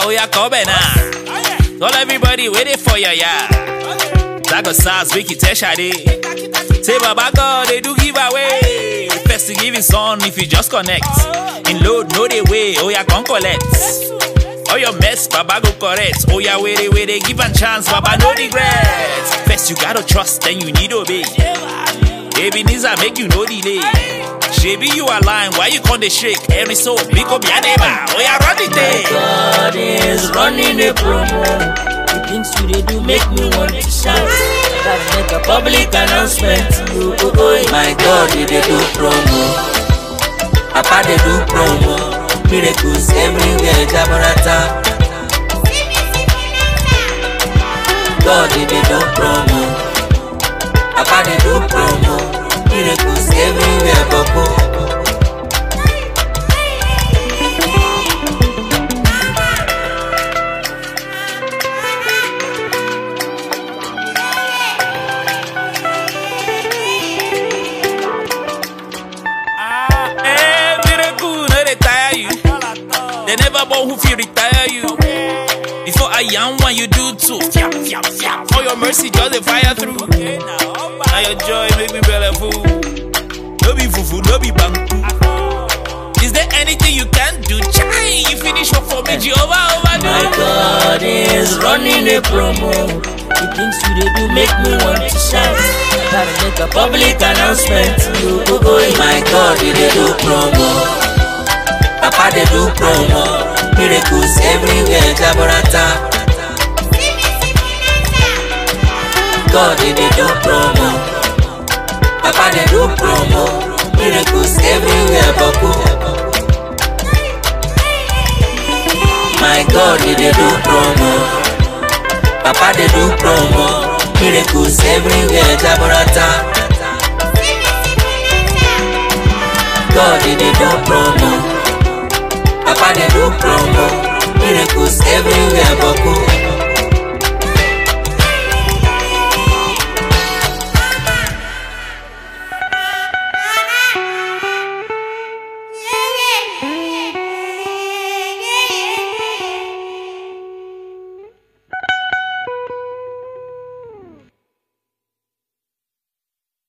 oh yeah, come now. Tell everybody waiting for ya, yeah. That got SARS, make it Shade. Say Baba God, they do give away. First to give his son if you just connect. In load, no they way, oh yeah, come collect. All your mess, Baba go correct. Oh yeah, wait, they give a chance, Baba no regrets. First you gotta trust, then you need obey. Baby needs I make you no delay. Shaby you align, why you can't they shake? Every soul, pick up your neighbor. Oh yeah, run it day. God is running a promo. The things you do make me want to shout. Gotta make a public announcement. Oh, my God, they do promo. Papa they do promo. Miracles everywhere, Jabarata. God they do promo. Papa they do promo. Miracles everywhere, Boko. They never born who feel retire you. Before I am one you do too. For your mercy just they fire through. Now your joy make me belly full. No be fufu, no be banku. Is there anything you can do? Chai, you finish work for me, Jehovah overdo. My God is running a promo. The things you do make me want to shout. Gotta make a public announcement. My God, they do promo. Papa they do promo. Miracles everywhere, Jabarata. God they do promo. Papa they do promo. Miracles everywhere, Boko. My God they do promo. Papa they do promo. Miracles everywhere, Jabarata. God they do promo. Papa they do promo. Miracles everywhere, Boko.